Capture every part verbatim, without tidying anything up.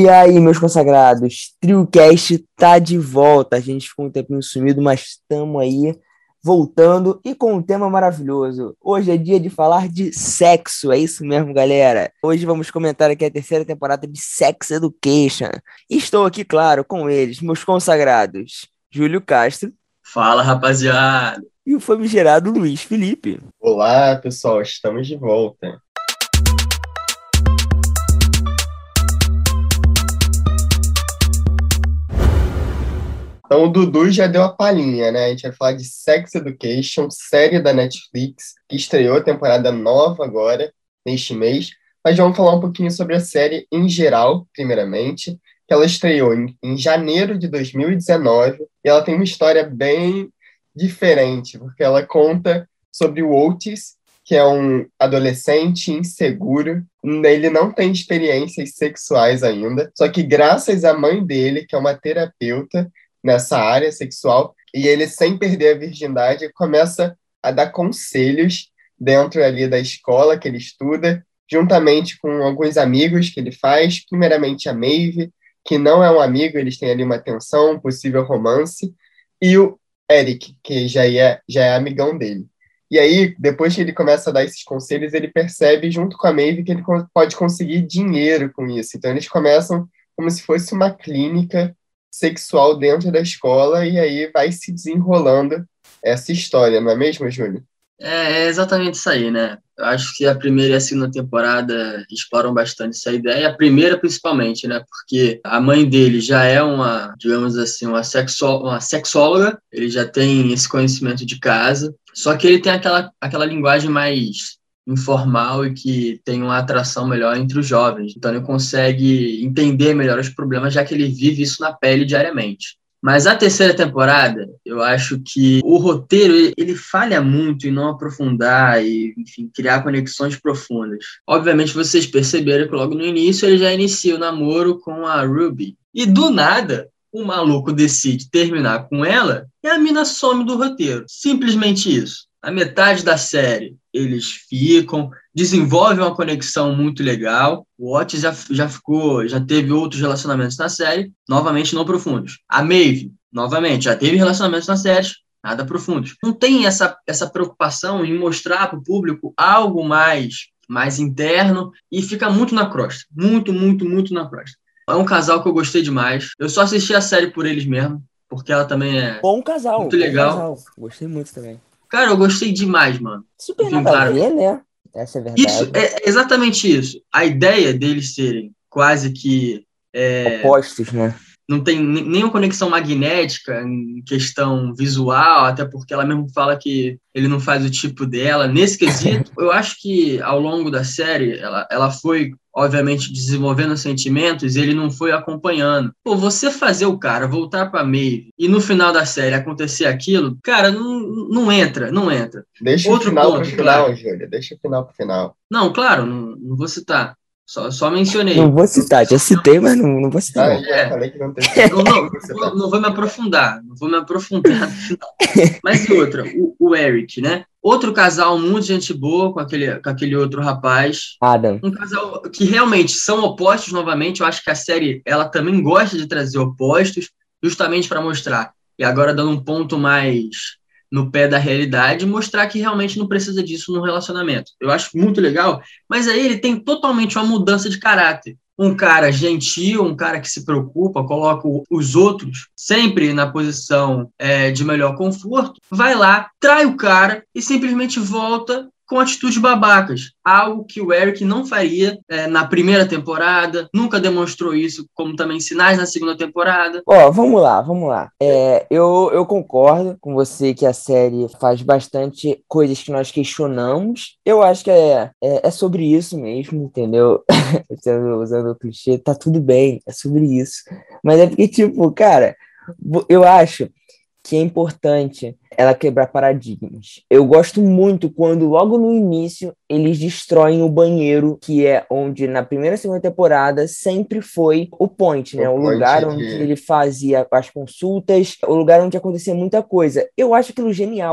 E aí, meus consagrados, TrioCast tá de volta. A gente ficou um tempinho sumido, mas estamos aí voltando e com um tema maravilhoso. Hoje é dia de falar de sexo, é isso mesmo, galera. Hoje vamos comentar aqui a terceira temporada de Sex Education. Estou aqui, claro, com eles, meus consagrados, Júlio Castro. Fala, rapaziada. E o famigerado Luiz Felipe. Olá, pessoal, estamos de volta. Então, o Dudu já deu a palhinha, né? A gente vai falar de Sex Education, série da Netflix, que estreou a temporada nova agora, neste mês. Mas vamos falar um pouquinho sobre a série em geral, primeiramente, que ela estreou em, em janeiro de dois mil e dezenove, e ela tem uma história bem diferente, porque ela conta sobre o Otis, que é um adolescente inseguro. Ele não tem experiências sexuais ainda, só que graças à mãe dele, que é uma terapeuta nessa área sexual, e ele, sem perder a virgindade, começa a dar conselhos dentro ali da escola que ele estuda, juntamente com alguns amigos que ele faz, primeiramente a Maeve, que não é um amigo, eles têm ali uma tensão, um possível romance, e o Eric, que já é, já é amigão dele. E aí, depois que ele começa a dar esses conselhos, ele percebe, junto com a Maeve, que ele pode conseguir dinheiro com isso. Então, eles começam como se fosse uma clínica sexual dentro da escola, e aí vai se desenrolando essa história, não é mesmo, Júlio? É, é exatamente isso aí, né? Eu acho que a primeira e a segunda temporada exploram bastante essa ideia, a primeira principalmente, né? Porque a mãe dele já é uma, digamos assim, uma, sexo, uma sexóloga, ele já tem esse conhecimento de casa, só que ele tem aquela, aquela linguagem mais informal e que tem uma atração melhor entre os jovens. Então ele consegue entender melhor os problemas, já que ele vive isso na pele diariamente. Mas a terceira temporada, eu acho que o roteiro, ele falha muito em não aprofundar e, enfim, criar conexões profundas. Obviamente, vocês perceberam que logo no início ele já inicia o namoro com a Ruby. E do nada, o maluco decide terminar com ela e a mina some do roteiro. Simplesmente isso. A metade da série, eles ficam, desenvolvem uma conexão muito legal. O Otis já, já ficou, já teve outros relacionamentos na série, novamente não profundos. A Maeve, novamente, já teve relacionamentos na série, nada profundos. Não tem essa, essa preocupação em mostrar para o público algo mais, mais interno e fica muito na crosta. Muito, muito, muito na crosta. É um casal que eu gostei demais. Eu só assisti a série por eles mesmo, porque ela também é Bom casal, muito bom legal. Casal. Gostei muito também. Cara, eu gostei demais, mano. Super Enfim, nada claro, a ver, né? Essa é a verdade. isso, é exatamente isso. A ideia deles serem quase que é, opostos, né? não tem nenhuma conexão magnética em questão visual, até porque ela mesmo fala que ele não faz o tipo dela. Nesse quesito, eu acho que ao longo da série, ela, ela foi, obviamente, desenvolvendo sentimentos e ele não foi acompanhando. Pô, você fazer o cara voltar pra Maeve e no final da série acontecer aquilo, cara, não, não entra, não entra. Deixa Outro o final ponto, pro final, claro. Júlio, deixa o final pro final. Não, claro, não, não vou citar. Só, só mencionei. Não vou citar, já citei, mas não, não vou citar. Ah, Não. já É. falei que não tem Não, não, vou, não vou me aprofundar, não vou me aprofundar no final. Mas e outra, o, o Eric, né? Outro casal muito gente boa com aquele, com aquele outro rapaz. Adam. Um casal que realmente são opostos novamente. Eu acho que a série, ela também gosta de trazer opostos, justamente para mostrar. E agora dando um ponto mais no pé da realidade, mostrar que realmente não precisa disso no relacionamento. Eu acho muito legal, mas aí ele tem totalmente uma mudança de caráter. Um cara gentil, um cara que se preocupa, coloca os outros sempre na posição é, de melhor conforto, vai lá, trai o cara e simplesmente volta com atitudes babacas. Algo que o Eric não faria é, na primeira temporada, nunca demonstrou isso, como também sinais na segunda temporada. Ó, vamos lá, vamos lá. É, eu, eu concordo com você que a série faz bastante coisas que nós questionamos. Eu acho que é, é, é sobre isso mesmo, entendeu? Usando, usando o clichê, tá tudo bem, é sobre isso. Mas é porque, tipo, cara, eu acho que é importante ela quebrar paradigmas. Eu gosto muito quando, logo no início, eles destroem o banheiro, que é onde, na primeira e segunda temporada, sempre foi o point, né? O, o lugar onde de... ele fazia as consultas, o lugar onde acontecia muita coisa. Eu acho aquilo genial,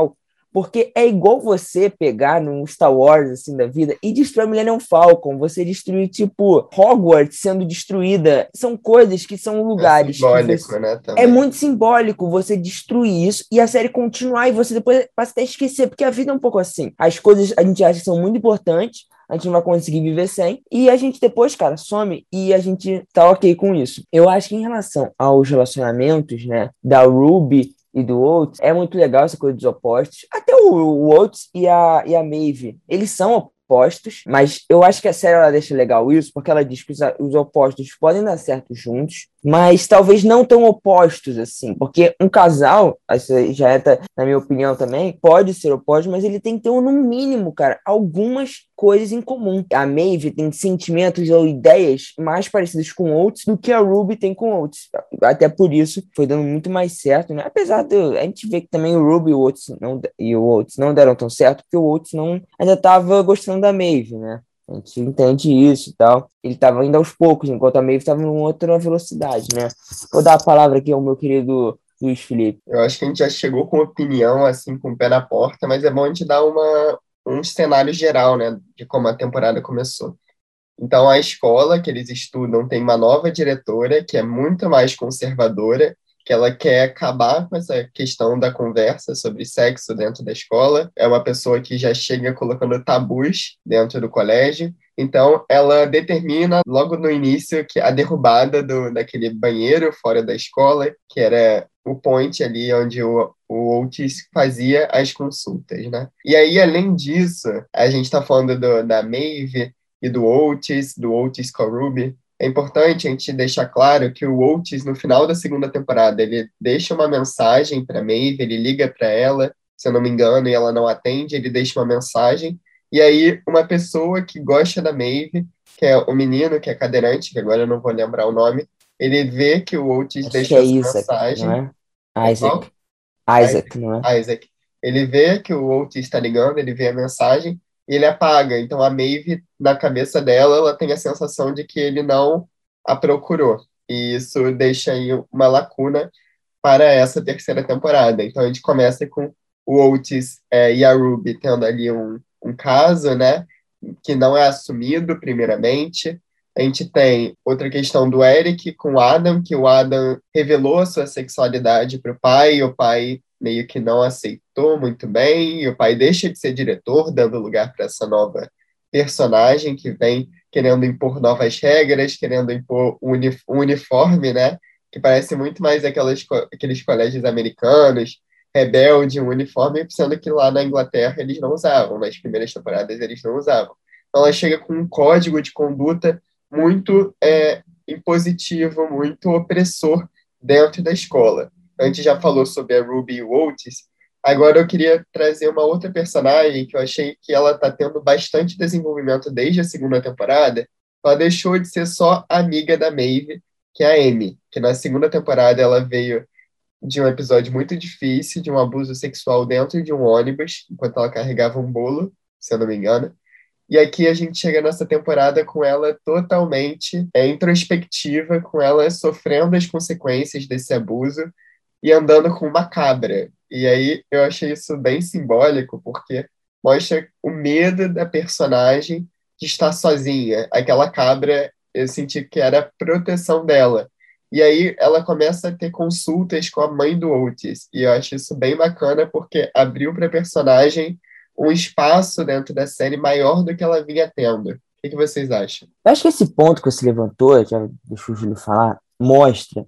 porque é igual você pegar num Star Wars, assim, da vida, e destruir a Millennium Falcon, você destruir, tipo, Hogwarts sendo destruída, são coisas que são É lugares que simbólico, você... né, É também. muito simbólico você destruir isso e a série continuar e você depois passa até a esquecer, porque a vida é um pouco assim. As coisas a gente acha que são muito importantes, a gente não vai conseguir viver sem, e a gente depois, cara, some e a gente tá ok com isso. Eu acho que em relação aos relacionamentos, né, da Ruby e do Oates, é muito legal essa coisa dos opostos. Até o, o Oates e a, e a Maeve, eles são opostos, mas eu acho que a série ela deixa legal isso, porque ela diz que os, os opostos podem dar certo juntos, mas talvez não tão opostos assim, porque um casal, isso já é, na minha opinião também, pode ser oposto, mas ele tem que ter, no mínimo, cara, algumas coisas em comum. A Maeve tem sentimentos ou ideias mais parecidas com Oates do que a Ruby tem com Oates. Até por isso foi dando muito mais certo, né? Apesar de a gente ver que também o Ruby e o Oates não, e o Oates não deram tão certo, porque o Oates não, ainda estava gostando da Maeve, né? A gente entende isso e tal. Ele estava indo aos poucos, enquanto a Maeve estava em outra velocidade, né? Vou dar a palavra aqui ao meu querido Luiz Felipe. Eu acho que a gente já chegou com opinião, assim, com o pé na porta, mas é bom a gente dar uma, um cenário geral, né, de como a temporada começou. Então, a escola que eles estudam tem uma nova diretora que é muito mais conservadora, que ela quer acabar com essa questão da conversa sobre sexo dentro da escola. É uma pessoa que já chega colocando tabus dentro do colégio. Então, ela determina logo no início que a derrubada do, daquele banheiro fora da escola, que era o point ali onde o, o Oates fazia as consultas, né? E aí, além disso, a gente está falando do, da Maeve e do Oates, do Oates com a Ruby. É importante a gente deixar claro que o Oates, no final da segunda temporada, ele deixa uma mensagem para a Maeve, ele liga para ela, se eu não me engano, e ela não atende, ele deixa uma mensagem, e aí uma pessoa que gosta da Maeve, que é o menino que é cadeirante, que agora eu não vou lembrar o nome, ele vê que o Oates Acho que deixou é essa Isaac, não mensagem. é? É qual? Isaac. Isaac, não é? Isaac. Ele vê que o Oates está ligando, ele vê a mensagem, e ele apaga. Então a Maeve, na cabeça dela, ela tem a sensação de que ele não a procurou. E isso deixa aí uma lacuna para essa terceira temporada. Então a gente começa com o Oates é, e a Ruby tendo ali um, um caso, né, que não é assumido primeiramente. A gente tem outra questão do Eric com o Adam, que o Adam revelou a sua sexualidade para o pai, e o pai meio que não aceitou muito bem, e o pai deixa de ser diretor, dando lugar para essa nova personagem que vem querendo impor novas regras, querendo impor um uniforme, né? Que parece muito mais aquelas, aqueles colégios americanos, rebelde, um uniforme, sendo que lá na Inglaterra eles não usavam, nas primeiras temporadas eles não usavam. Então ela chega com um código de conduta muito é, impositivo, muito opressor dentro da escola. A gente já falou sobre a Ruby e o Oates, agora eu queria trazer uma outra personagem que eu achei que ela está tendo bastante desenvolvimento desde a segunda temporada. Ela deixou de ser só amiga da Maeve, que é a Amy, que na segunda temporada ela veio de um episódio muito difícil, de um abuso sexual dentro de um ônibus, enquanto ela carregava um bolo, se eu não me engano. E aqui a gente chega nessa temporada com ela totalmente é, introspectiva, com ela sofrendo as consequências desse abuso e andando com uma cabra. E aí eu achei isso bem simbólico, porque mostra o medo da personagem de estar sozinha. Aquela cabra, eu senti que era a proteção dela. E aí ela começa a ter consultas com a mãe do Oates. E eu acho isso bem bacana, porque abriu para a personagem um espaço dentro da série maior do que ela vinha tendo. O que, que vocês acham? Eu acho que esse ponto que você levantou, já deixa o Júlio falar, mostra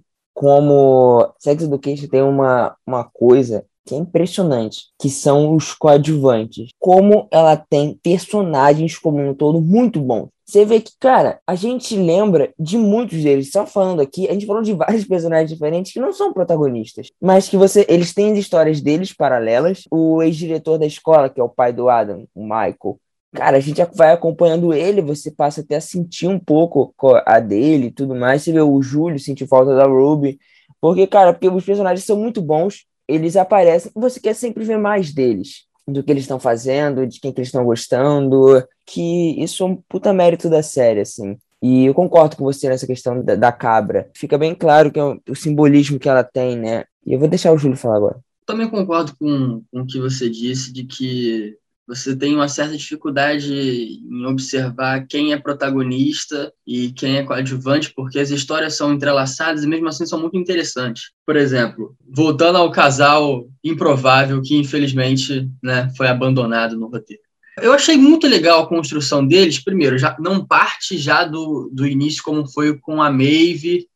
como Sex Education tem uma, uma coisa que é impressionante, que são os coadjuvantes. Como ela tem personagens como um todo muito bons. Você vê que, cara, a gente lembra de muitos deles. Só falando aqui, a gente falou de vários personagens diferentes que não são protagonistas, mas que você, eles têm as histórias deles paralelas. O ex-diretor da escola, que é o pai do Adam, o Michael, cara, a gente vai acompanhando ele, você passa até a sentir um pouco a dele e tudo mais. Você vê o Júlio sentir falta da Ruby, porque, cara, porque os personagens são muito bons, eles aparecem, você quer sempre ver mais deles, do que eles estão fazendo, de quem que eles estão gostando, que isso é um puta mérito da série, assim. E eu concordo com você nessa questão da, da cabra. Fica bem claro que é o, o simbolismo que ela tem, né? E eu vou deixar o Júlio falar agora. também concordo com, com o que você disse, de que você tem uma certa dificuldade em observar quem é protagonista e quem é coadjuvante, porque as histórias são entrelaçadas e mesmo assim são muito interessantes. Por exemplo, voltando ao casal improvável que infelizmente, né, foi abandonado no roteiro. Eu achei muito legal a construção deles. Primeiro, já não parte já do, do início como foi com a Maeve,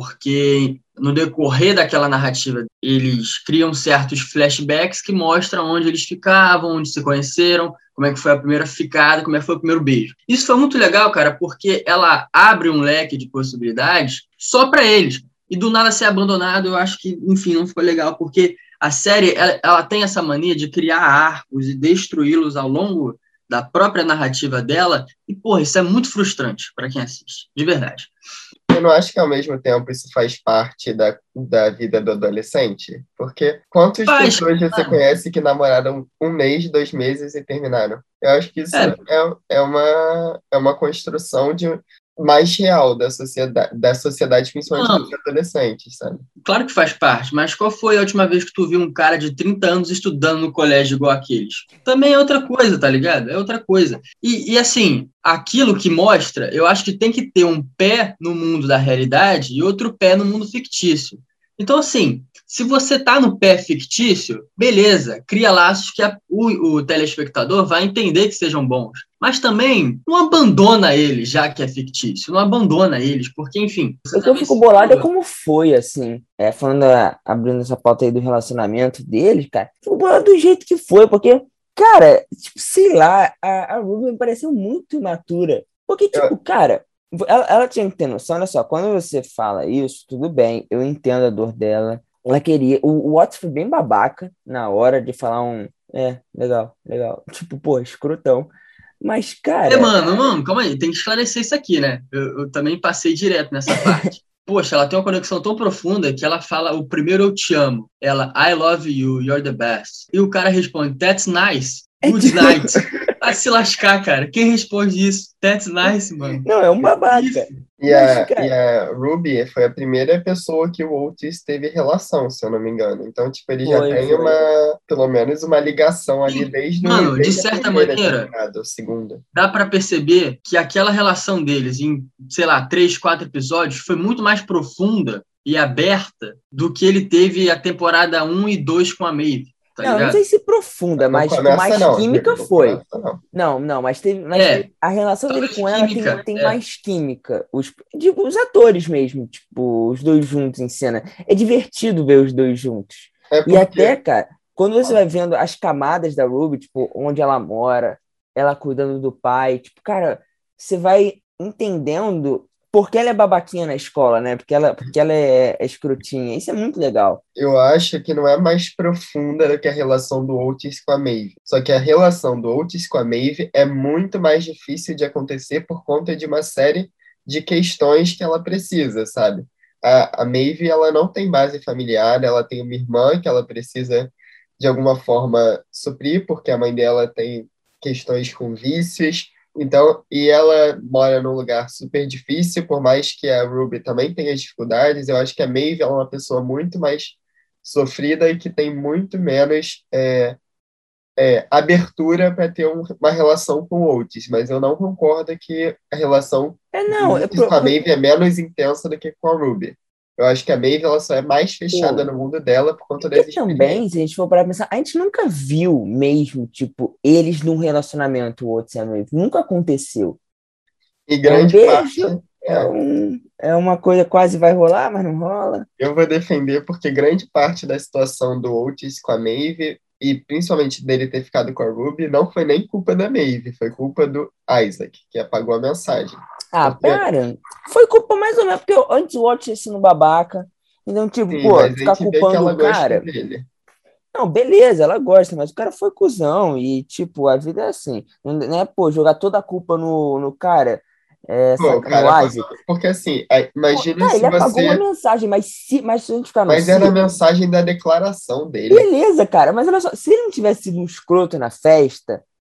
porque no decorrer daquela narrativa eles criam certos flashbacks que mostram onde eles ficavam, onde se conheceram, como é que foi a primeira ficada, como é que foi o primeiro beijo. Isso foi muito legal, cara, porque ela abre um leque de possibilidades só para eles. E do nada ser abandonado, eu acho que, enfim, não ficou legal, porque a série ela, ela tem essa mania de criar arcos e destruí-los ao longo da própria narrativa dela, e, porra, isso é muito frustrante para quem assiste, de verdade. Eu não acho que, ao mesmo tempo, isso faz parte da, da vida do adolescente? Porque quantas Faz, pessoas você cara. conhece que namoraram um mês, dois meses e terminaram? Eu acho que isso É, é, é, uma, é uma construção de, mais real da sociedade, da sociedade, principalmente não, dos adolescentes, sabe? claro que faz parte, mas qual foi a última vez que tu viu um cara de trinta anos estudando no colégio igual aqueles? Também é outra coisa, tá ligado? É outra coisa. E, e assim, aquilo que mostra, eu acho que tem que ter um pé no mundo da realidade e outro pé no mundo fictício. Então, assim, se você tá no pé fictício, beleza, cria laços que a, o, o telespectador vai entender que sejam bons. Mas também não abandona eles, já que é fictício. Não abandona eles, porque, enfim... O que eu fico bolado é como foi, assim, é, falando, a- abrindo essa pauta aí do relacionamento deles, cara, fico bolado do jeito que foi, porque, cara, tipo, sei lá, a, a Ruby me pareceu muito imatura. Porque, tipo, Eu, cara, ela, ela tinha que ter noção, olha só, quando você fala isso, tudo bem, eu entendo a dor dela, ela queria, o, o Watts foi bem babaca na hora de falar um, é, legal, legal, tipo, pô, escrotão. Mas, É, cara, mano, mano, calma aí, tem que esclarecer isso aqui, né? Eu, eu também passei direto nessa parte. Poxa, ela tem uma conexão tão profunda que ela fala o primeiro eu te amo. Ela, I love you, you're the best. E o cara responde, that's nice, é good tipo, night. Vai se lascar, cara. Quem responde isso? That's nice, mano. não, é um Que isso? babaca. E Mas, a, e cara, a Ruby foi a primeira pessoa que o Otis teve relação, se eu não me engano. Então, tipo, ele já foi, tem foi. uma, pelo menos uma ligação ali Sim, desde, o, mano, de desde a certa primeira maneira, temporada, ou segunda. dá pra perceber que aquela relação deles em, sei lá, três, quatro episódios foi muito mais profunda e aberta do que ele teve a temporada um e dois com a Maeve, tá Não, eu não sei ligado? se profunda, Não mas, tipo, começa mais não, Diego, química não foi. começa não. Não, não, mas teve, mas É, teve- a relação dele talvez com ela tem, química, tem é. mais química. Os, tipo, os atores mesmo, tipo, os dois juntos em cena. É divertido ver os dois juntos. É E até, porque, cara, quando você vai vendo as camadas da Ruby, tipo, onde ela mora, ela cuidando do pai, tipo, cara, você vai entendendo por que ela é babaquinha na escola, né? Porque ela, porque ela é, é escrotinha. Isso é muito legal. eu acho que não é mais profunda do que a relação do Otis com a Maeve. Só que a relação do Otis com a Maeve é muito mais difícil de acontecer por conta de uma série de questões que ela precisa, sabe? A, a Maeve, ela não tem base familiar, ela tem uma irmã que ela precisa, de alguma forma, suprir, porque a mãe dela tem questões com vícios. Então, e ela mora num lugar super difícil, por mais que a Ruby também tenha dificuldades, eu acho que a Maeve é uma pessoa muito mais sofrida e que tem muito menos é, é, abertura para ter um- uma relação com o Otis, mas eu não concordo que a relação É, do não, é Otis pro, com a pro- Maeve é menos intensa do que com a Ruby. Eu acho que a Maeve ela só é mais fechada pô, no mundo dela por conta e das também, experiências. se a gente for parar pra pensar, a gente nunca viu mesmo, tipo, eles num relacionamento, o outro e a noiva. Nunca aconteceu. E É um grande beijo, parte, é, é, um, é uma coisa quase vai rolar, mas não rola. eu vou defender porque grande parte da situação do Otis com a Maeve, e principalmente dele ter ficado com a Ruby, não foi nem culpa da Maeve, foi culpa do Isaac, que apagou a mensagem. Ah, Porque, para. Foi culpa mais ou menos, porque eu, antes o Watch sendo babaca. Então, tipo, sim, pô, mas a ficar gente vê que culpando ela o gosta cara. dele. Não, beleza, ela gosta, mas o cara foi cuzão. E, tipo, a vida é assim. Não, né, pô, jogar toda a culpa no, no cara, é, Pô, o saca, no cara apagou. Isaac. Porque assim, é, Pô, imagina tá, se ele apagou uma você. mensagem, mas se, mas se a gente ficar no Mas era a se, mensagem da declaração dele. beleza, cara. Mas olha só, se ele não tivesse sido um escroto na festa,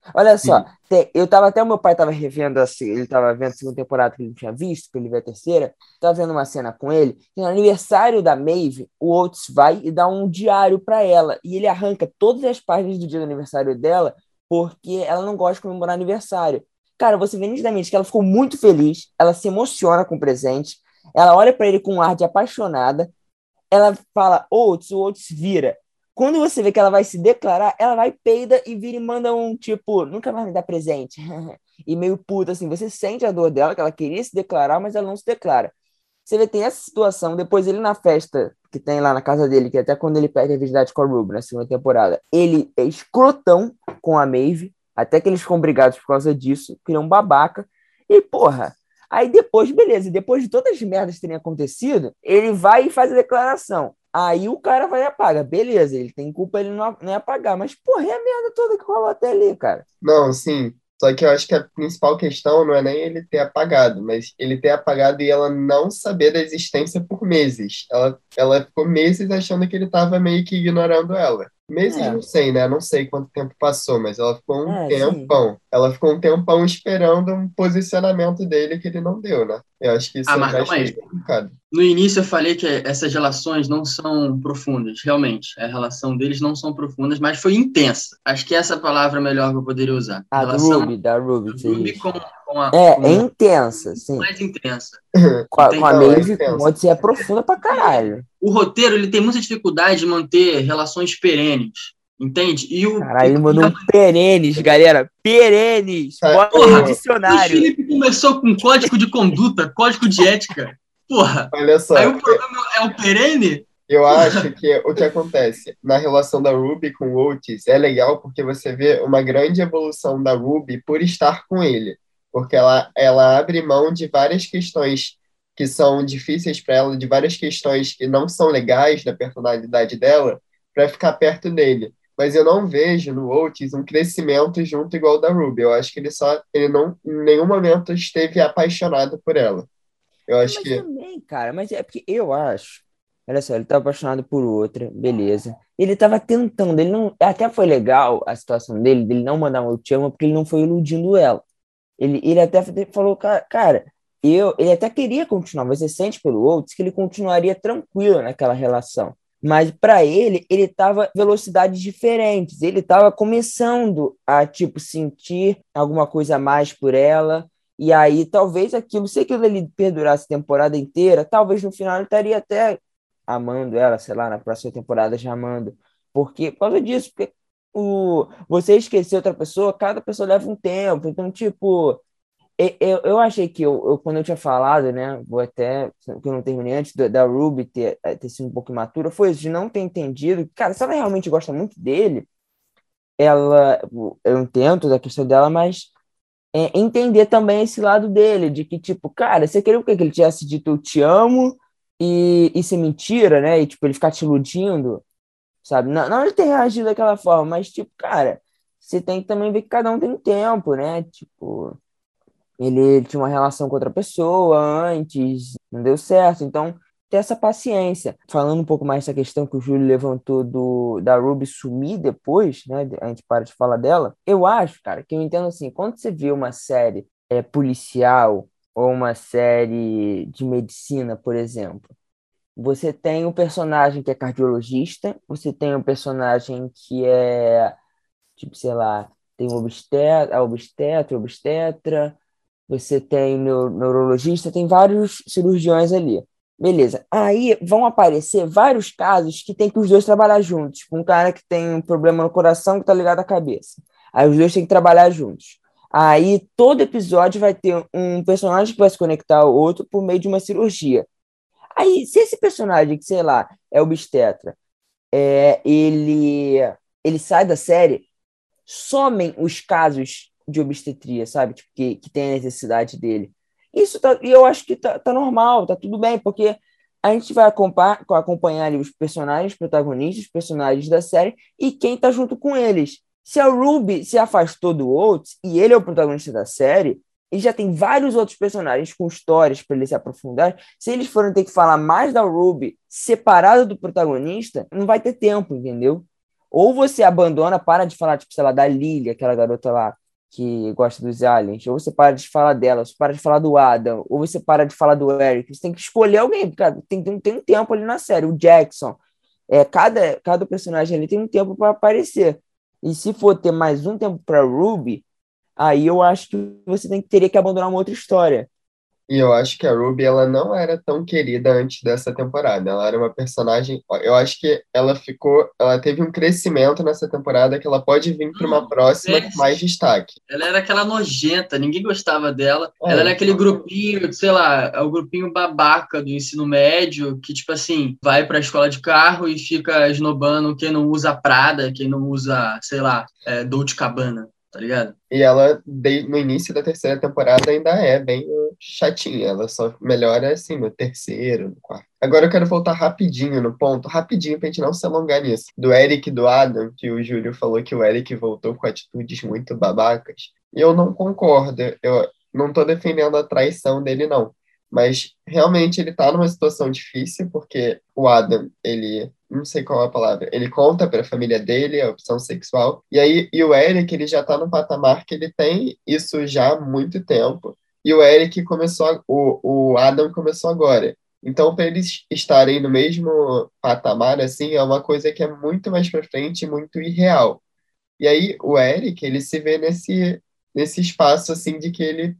Olha só, Sim. te- eu tava até o meu pai tava revendo assim, ele tava vendo a segunda temporada que ele não tinha visto, que ele viu a terceira, tava vendo uma cena com ele, que no aniversário da Maeve, o Oates vai e dá um diário pra ela, e ele arranca todas as páginas do dia do aniversário dela, porque ela não gosta de comemorar aniversário. Cara, você vê nitidamente que ela ficou muito feliz, ela se emociona com o presente, ela olha pra ele com um ar de apaixonada, ela fala Oates, o Oates vira. Quando você vê que ela vai se declarar, ela vai, peida e vira e manda um tipo, nunca mais me dá presente. E meio puta, assim, você sente a dor dela, que ela queria se declarar, mas ela não se declara. Você vê, tem essa situação, depois ele na festa que tem lá na casa dele, que até quando ele perde a virgindade com a Ruby na segunda temporada, ele é escrotão com a Maeve, até que eles ficam brigados por causa disso, criam um babaca, e porra, aí depois, beleza, depois de todas as merdas terem acontecido, ele vai e faz a declaração. Aí o cara vai e apaga. Beleza, ele tem culpa, ele não, não é apagar. Mas, porra, é a merda toda que rolou até ali, cara. Não, sim. Só que eu acho que a principal questão não é nem ele ter apagado, mas ele ter apagado e ela não saber da existência por meses. Ela, ela ficou meses achando que ele estava meio que ignorando ela. Meses É, não sei, né? Não sei quanto tempo passou, mas ela ficou um é, sim. tempão. Ela ficou um tempão esperando um posicionamento dele que ele não deu, né? Eu acho que isso Ah, eu mas calma acho aí. meio complicado. No início eu falei que essas relações não são profundas, realmente. A relação deles não são profundas, mas foi intensa. Acho que essa é a palavra melhor que eu poderia usar. A A do relação Ruby, da Ruby, do que você Ruby diz. com, com, a, É, é com intensa, sim. mais intensa. Com a, com a Entende? Não, é Maeve, com o intenso. Odyssey é profunda pra caralho. O roteiro ele tem muita dificuldade de manter relações perenes, entende? E o Caralho, e, ele e mandou a, um perenes, galera. Perenes! Tá, Bota aí no porra, ô, Luiz dicionário. Felipe começou com código de conduta, código de ética. Porra. olha Aí só, o problema é o perene? eu acho Porra. que o que acontece na relação da Ruby com o Otis é legal porque você vê uma grande evolução da Ruby por estar com ele, porque ela, ela abre mão de várias questões que são difíceis para ela, de várias questões que não são legais da personalidade dela, para ficar perto dele. Mas eu não vejo no Otis um crescimento junto igual ao da Ruby. Eu acho que ele só, ele não, em nenhum momento esteve apaixonado por ela. Eu É, acho mas que também, cara, mas é porque eu acho. Olha só, ele tava apaixonado por outra, beleza. Ele tava tentando, ele não. Até foi legal a situação dele, dele não mandar um eu te amo, porque ele não foi iludindo ela. Ele, ele até falou, ca- cara, eu, ele até queria continuar, mas você sente pelo outro que ele continuaria tranquilo naquela relação. Mas para ele, ele estava em velocidades diferentes. Ele estava começando a tipo sentir alguma coisa a mais por ela. E aí, talvez aquilo, se aquilo ele perdurasse a temporada inteira, talvez no final ele estaria até amando ela, sei lá, na próxima temporada já amando. Porque, por causa disso, porque o, você esquecer outra pessoa, cada pessoa leva um tempo. Então, tipo, e- eu, eu achei que eu, eu- quando eu tinha falado, né, vou até, que eu não terminei antes, da, da Ruby ter, eh, ter sido um pouco imatura, foi isso, de não ter entendido. Cara, se ela realmente gosta muito dele, ela, eu entendo da questão dela, mas é, entender também esse lado dele, de que, tipo, cara, você queria o quê? Que ele tivesse dito eu te amo e isso é mentira, né? E, tipo, ele ficar te iludindo, sabe? Não, não ele ter reagido daquela forma, mas, tipo, cara, você tem que também ver que cada um tem um tempo, né? Tipo, ele tinha uma relação com outra pessoa antes, não deu certo, então ter essa paciência. Falando um pouco mais dessa questão que o Júlio levantou do da Ruby sumir depois, né? A gente para de falar dela. Eu acho, cara, que eu entendo assim, quando você vê uma série é, policial ou uma série de medicina, por exemplo, você tem um personagem que é cardiologista, você tem um personagem que é, tipo, sei lá, tem um obstetra, a obstetra, obstetra, você tem neu- neurologista, tem vários cirurgiões ali. Beleza. Aí vão aparecer vários casos que tem que os dois trabalhar juntos. Tipo, um cara que tem um problema no coração que tá ligado à cabeça. Aí os dois têm que trabalhar juntos. Aí todo episódio vai ter um personagem que vai se conectar ao outro por meio de uma cirurgia. Aí, se esse personagem, que sei lá, é obstetra, é, ele, ele sai da série, somem os casos de obstetria, sabe? Tipo, que, que tem a necessidade dele. Isso tá, e eu acho que tá, tá normal, tá tudo bem, porque a gente vai acompanhar, acompanhar ali os personagens protagonistas, os personagens da série, e quem tá junto com eles. Se a Ruby se afastou do Oates, e ele é o protagonista da série, e já tem vários outros personagens com histórias para ele se aprofundar, se eles forem ter que falar mais da Ruby separada do protagonista, não vai ter tempo, entendeu? Ou você abandona, para de falar, tipo, sei lá, da Lily, aquela garota lá que gosta dos aliens, ou você para de falar dela, ou você para de falar do Adam, ou você para de falar do Eric. Você tem que escolher alguém, cara. Tem, tem, tem um tempo ali na série. O Jackson, é, cada, cada personagem ali tem um tempo para aparecer. E se for ter mais um tempo para Ruby, aí eu acho que você tem, teria que abandonar uma outra história. E eu acho que a Ruby, ela não era tão querida antes dessa temporada. Ela era uma personagem. Eu acho que ela ficou. Ela teve um crescimento nessa temporada que ela pode vir para uma Não, próxima com péssimo. mais destaque. Ela era aquela nojenta, ninguém gostava dela. É, Ela era aquele então. grupinho, sei lá, é o grupinho babaca do ensino médio, que, tipo assim, vai pra escola de carro e fica esnobando quem não usa Prada, quem não usa, sei lá, é, Dolce Gabbana, tá ligado? E ela, de- no início da terceira temporada, ainda é bem uh, chatinha. Ela só melhora, assim, no terceiro, no quarto. Agora eu quero voltar rapidinho no ponto, rapidinho pra gente não se alongar nisso. Do Eric e do Adam, que o Júlio falou que o Eric voltou com atitudes muito babacas. E eu não concordo. Eu não tô defendendo a traição dele, não. Mas realmente ele tá numa situação difícil, porque o Adam, ele, não sei qual é a palavra, ele conta para a família dele a opção sexual, e aí e o Eric, ele já tá no patamar que ele tem isso já há muito tempo, e o Eric começou, a- o, o Adam começou agora. Então, para eles estarem no mesmo patamar, assim, é uma coisa que é muito mais para frente e muito irreal. E aí o Eric, ele se vê nesse, nesse espaço, assim, de que ele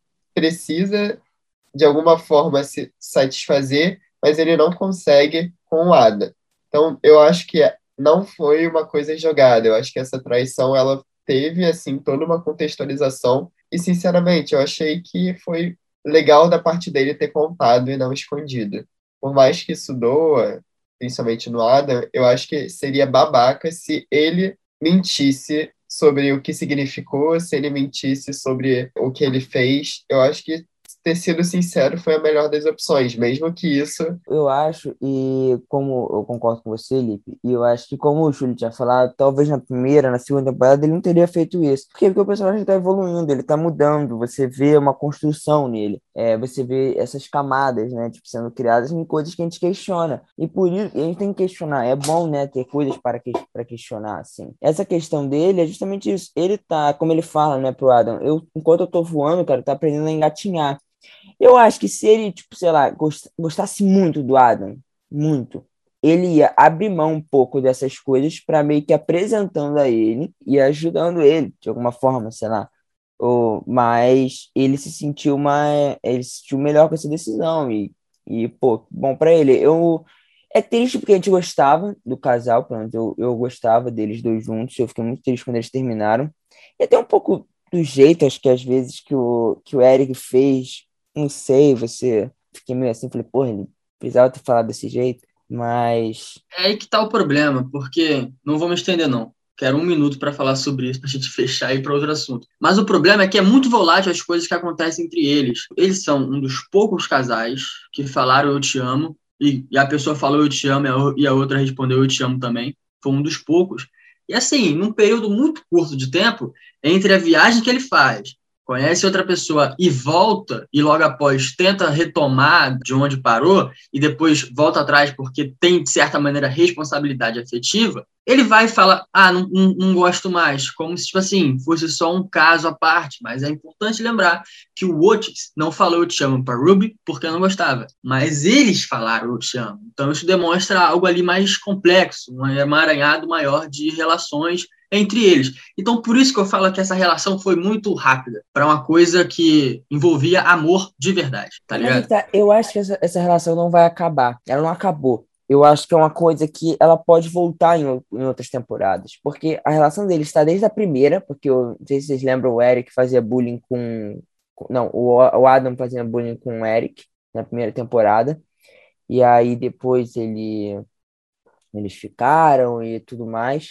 precisa de alguma forma se satisfazer, mas ele não consegue com o Ada. Então, eu acho que não foi uma coisa jogada. Eu acho que essa traição ela teve assim toda uma contextualização e, sinceramente, eu achei que foi legal da parte dele ter contado e não escondido. Por mais que isso doa, principalmente no Adam, eu acho que seria babaca se ele mentisse sobre o que significou, se ele mentisse sobre o que ele fez. Eu acho que ter sido sincero foi a melhor das opções, mesmo que isso. Eu acho, e como eu concordo com você, Lipe, e eu acho que como o Júlio tinha falado, talvez na primeira, na segunda temporada ele não teria feito isso. Por quê? Porque o personagem está evoluindo, ele está mudando, você vê uma construção nele, é, você vê essas camadas, né, tipo, sendo criadas em coisas que a gente questiona. E por isso, a gente tem que questionar. É bom, né, ter coisas para, que, para questionar, assim. Essa questão dele é justamente isso. Ele tá, como ele fala, né, pro Adam, eu, enquanto eu tô voando, cara, eu tô aprendendo a engatinhar. Eu acho que se ele, tipo, sei lá, gost- gostasse muito do Adam, muito, ele ia abrir mão um pouco dessas coisas para meio que apresentando a ele e ajudando ele de alguma forma, sei lá. Ou, mas ele se sentiu mais, ele se sentiu melhor com essa decisão e, e pô, bom para ele. Eu é triste porque a gente gostava do casal, pronto, eu, eu gostava deles dois juntos, eu fiquei muito triste quando eles terminaram. E até um pouco do jeito, acho que às vezes que o, que o Eric fez, não sei, você. Fiquei meio assim, falei, porra, ele precisava ter falado desse jeito, mas. É aí que tá o problema, porque não vou me estender, não. Quero um minuto para falar sobre isso, para a gente fechar e ir para outro assunto. Mas o problema é que é muito volátil as coisas que acontecem entre eles. Eles são um dos poucos casais que falaram eu te amo, e, e a pessoa falou eu te amo e a, o- e a outra respondeu eu te amo também. Foi um dos poucos. E assim, num período muito curto de tempo, entre a viagem que ele faz, conhece outra pessoa e volta, e logo após tenta retomar de onde parou, e depois volta atrás porque tem, de certa maneira, responsabilidade afetiva, ele vai e fala, ah, não, não, não gosto mais, como se, tipo assim, fosse só um caso à parte, mas é importante lembrar que o Otis não falou eu te amo para Ruby porque não gostava, mas eles falaram eu te amo, então isso demonstra algo ali mais complexo, um emaranhado maior de relações entre eles. Então, por isso que eu falo que essa relação foi muito rápida, para uma coisa que envolvia amor de verdade, tá Mas é que ligado? tá, eu acho que essa, essa relação não vai acabar. Ela não acabou. Eu acho que é uma coisa que ela pode voltar em, ou- em outras temporadas. Porque a relação deles está desde a primeira, porque eu não sei se vocês lembram, o Eric fazia bullying com. com- não, o, o Adam fazia bullying com o Eric na primeira temporada. E aí depois ele, eles ficaram e tudo mais.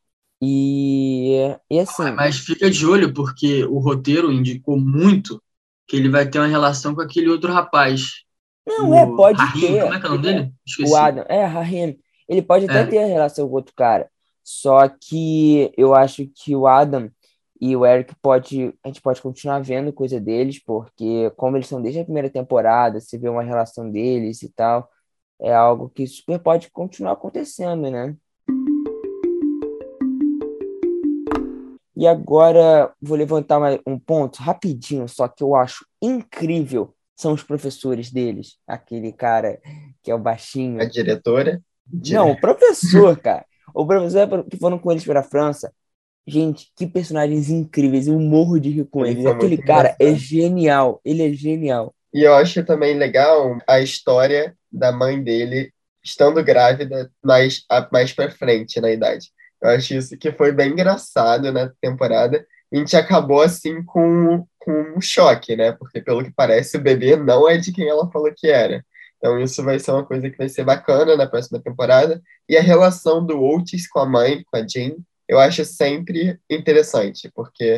E, e assim, Mas fica de olho, porque o roteiro indicou muito que ele vai ter uma relação com aquele outro rapaz, não é, o pode Rahim, como ter. é que é o nome dele? O Esqueci. Adam, é, Raheem, ele pode até É, ter relação com outro cara, só que eu acho que o Adam e o Eric pode, a gente pode continuar vendo coisa deles, porque como eles são desde a primeira temporada, se vê uma relação deles e tal, é algo que super pode continuar acontecendo, né? E agora vou levantar mais um ponto rapidinho, só que eu acho incrível. São os professores deles. Aquele cara que é o A baixinho. diretora. Não, Mentira. o professor, cara. O professor que foram com eles para a França. Gente, que personagens incríveis. Eu morro de rir com Eles eles. são Aquele muito cara é engraçados. genial. Ele é genial. E eu acho também legal a história da mãe dele estando grávida mais, a- mais pra frente na idade. Eu acho isso que foi bem engraçado na temporada. A gente acabou assim com, com um choque, né? Porque pelo que parece o bebê não é de quem ela falou que era. Então isso vai ser uma coisa que vai ser bacana na próxima temporada. E a relação do Otis com a mãe, com a Jean, eu acho sempre interessante, porque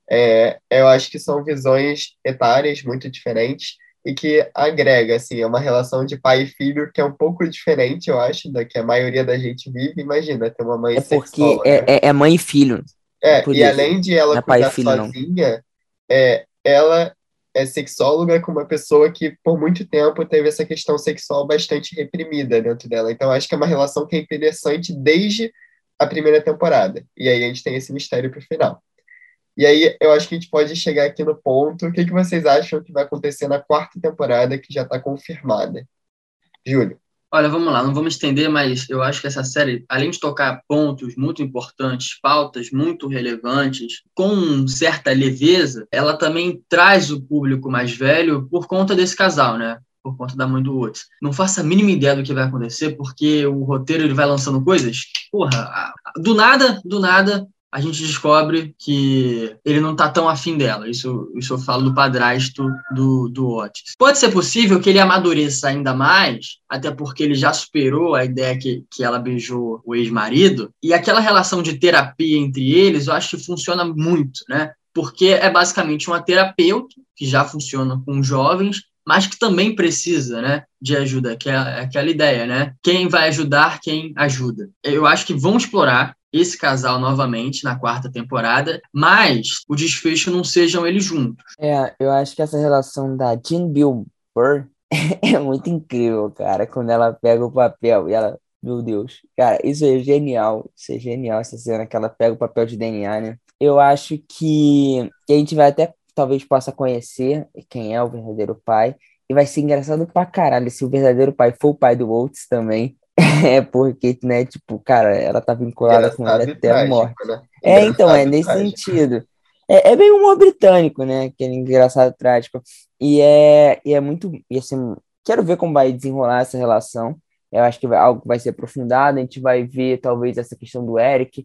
é, eu acho que são visões etárias muito diferentes e que agrega, assim, é uma relação de pai e filho que é um pouco diferente, eu acho, da que a maioria da gente vive. Imagina, ter uma mãe É porque é, sexóloga. é, é mãe e filho. É É, por e isso. além de ela Não é pai e cuidar filho, não. sozinha, é, ela é sexóloga com uma pessoa que por muito tempo teve essa questão sexual bastante reprimida dentro dela. Então acho que é uma relação que é interessante desde a primeira temporada. E aí a gente tem esse mistério pro final. E aí eu acho que a gente pode chegar aqui no ponto. O que que vocês acham que vai acontecer na quarta temporada que já está confirmada? Júlio. Olha, vamos lá, não vamos estender, mas eu acho que essa série, além de tocar pontos muito importantes, pautas muito relevantes, com certa leveza, ela também traz o público mais velho por conta desse casal, né? Por conta da mãe do Otis. Não faço a mínima ideia do que vai acontecer, porque o roteiro ele vai lançando coisas. Porra, do nada, do nada, a gente descobre que ele não tá tão afim dela. Isso, isso eu falo do padrasto do, do Otis. Pode ser possível que ele amadureça ainda mais, até porque ele já superou a ideia que, que ela beijou o ex-marido, e aquela relação de terapia entre eles, eu acho que funciona muito, né? Porque é basicamente uma terapeuta que já funciona com jovens, mas que também precisa, né, de ajuda, que é aquela ideia, né? Quem vai ajudar, quem ajuda. Eu acho que vão explorar esse casal novamente na quarta temporada, mas o desfecho não sejam eles juntos. É, eu acho que essa relação da Jean Bilber é muito incrível, cara. Quando ela pega o papel e ela, meu Deus, cara, isso é genial. Isso é genial, essa cena que ela pega o papel de D N A, né? Eu acho que, que a gente vai até talvez possa conhecer quem é o verdadeiro pai. E vai ser engraçado pra caralho se o verdadeiro pai for o pai do Oates também. É porque, né, tipo, cara, ela tá vinculada com ele Engraçado e até a morte. trágico, né? É, então, é Engraçado e nesse trágico. sentido. É, é bem humor britânico, né? Aquele engraçado trágico. E é, e é muito. E assim, quero ver como vai desenrolar essa relação. Eu acho que vai, algo vai ser aprofundado. A gente vai ver, talvez, essa questão do Eric,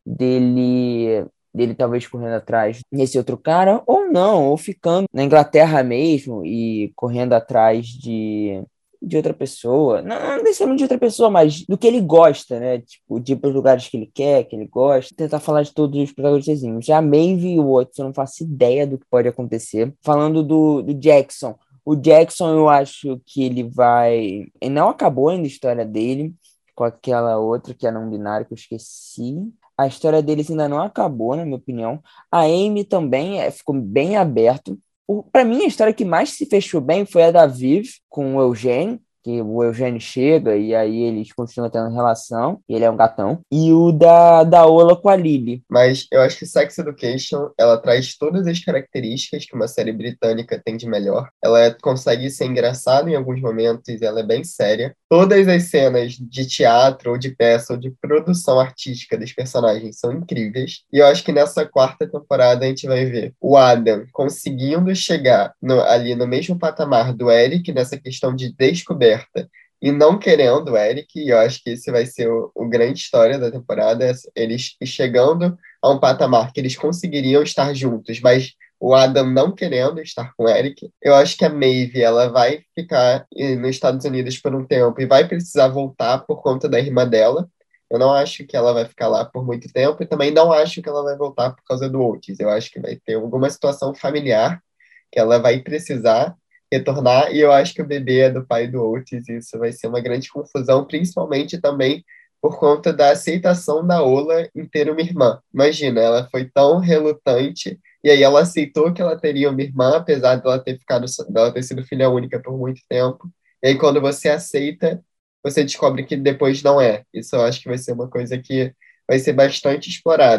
dele, dele talvez correndo atrás desse outro cara, ou não, ou ficando na Inglaterra mesmo e correndo atrás de. De outra pessoa, não, não necessariamente de outra pessoa, mas do que ele gosta, né? Tipo, de ir para os lugares que ele quer, que ele gosta. Tentar falar de todos os protagonistas. Já a Maeve e o Watson, eu não faço ideia do que pode acontecer. Falando do, do Jackson. O Jackson, eu acho que ele vai. Ele não acabou ainda a história dele com aquela outra que é não binária que eu esqueci. A história deles ainda não acabou, na minha opinião. A Amy também é, ficou bem aberto. Para mim, a história que mais se fechou bem foi a da Viv com o Eugênio, que o Eugênio chega e aí eles continuam tendo relação, e ele é um gatão. E o da, da Ola com a Lily. Mas eu acho que Sex Education, ela traz todas as características que uma série britânica tem de melhor. Ela é- consegue ser engraçada em alguns momentos, ela é bem séria. Todas as cenas de teatro, ou de peça, ou de produção artística dos personagens são incríveis. E eu acho que nessa quarta temporada a gente vai ver o Adam conseguindo chegar no- ali no mesmo patamar do Eric, nessa questão de descoberta e não querendo o Eric, e eu acho que esse vai ser o, o grande história da temporada, eles chegando a um patamar que eles conseguiriam estar juntos, mas o Adam não querendo estar com o Eric. Eu acho que a Maeve, ela vai ficar eh, nos Estados Unidos por um tempo e vai precisar voltar por conta da irmã dela. Eu não acho que ela vai ficar lá por muito tempo e também não acho que ela vai voltar por causa do Otis. Eu acho que vai ter alguma situação familiar que ela vai precisar retornar, e eu acho que o bebê é do pai do Otis, e isso vai ser uma grande confusão, principalmente também por conta da aceitação da Ola em ter uma irmã. Imagina, ela foi tão relutante, e aí ela aceitou que ela teria uma irmã, apesar dela ter ficado, dela ter sido filha única por muito tempo, e aí quando você aceita, você descobre que depois não é. Isso eu acho que vai ser uma coisa que vai ser bastante explorada.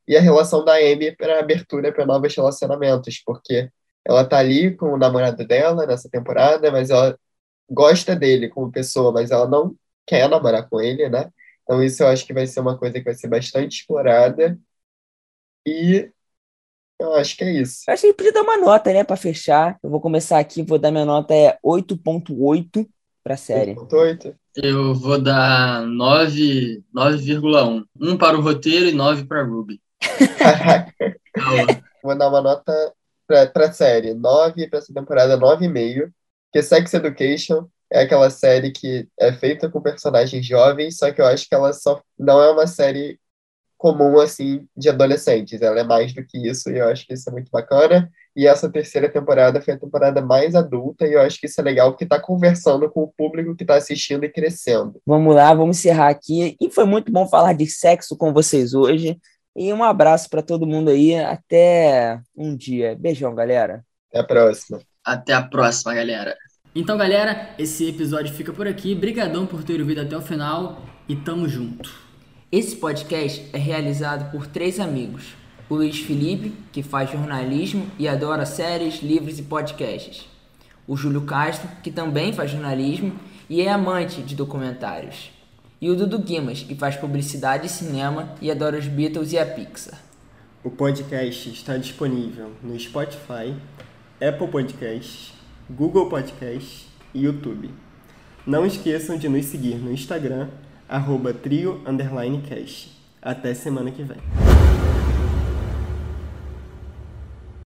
e a relação da Amy para abertura para novos relacionamentos, porque ela tá ali com o namorado dela nessa temporada, mas ela gosta dele como pessoa, mas ela não quer namorar com ele, né? Então isso eu acho que vai ser uma coisa que vai ser bastante explorada, e eu acho que é isso. Eu acho que podia dar uma nota, né, pra fechar. Eu vou começar aqui, vou dar minha nota é oito ponto oito pra série. oito ponto oito? Eu vou dar nove, nove vírgula um. Um para o roteiro e nove para Ruby. Caraca. Calma. Vou dar uma nota pra, pra série, nove para essa temporada, nove vírgula cinco, porque Sex Education é aquela série que é feita com personagens jovens, só que eu acho que ela só não é uma série comum, assim, de adolescentes. Ela é mais do que isso, e eu acho que isso é muito bacana. E essa terceira temporada foi a temporada mais adulta, e eu acho que isso é legal, porque tá conversando com o público que tá assistindo e crescendo. Vamos lá, vamos encerrar aqui. E foi muito bom falar de sexo com vocês hoje. E um abraço para todo mundo aí. Até um dia. Beijão, galera. Até a próxima. Até a próxima, galera. Então, galera, esse episódio fica por aqui. Brigadão por ter ouvido até o final e tamo junto. Esse podcast é realizado por três amigos. O Luiz Felipe, que faz jornalismo e adora séries, livros e podcasts. O Júlio Castro, que também faz jornalismo e é amante de documentários. E o Dudu Guimas, que faz publicidade e cinema e adora os Beatles e a Pixar. O podcast está disponível no Spotify, Apple Podcasts, Google Podcasts e YouTube. Não esqueçam de nos seguir no Instagram, arroba trio underline cast. Até semana que vem.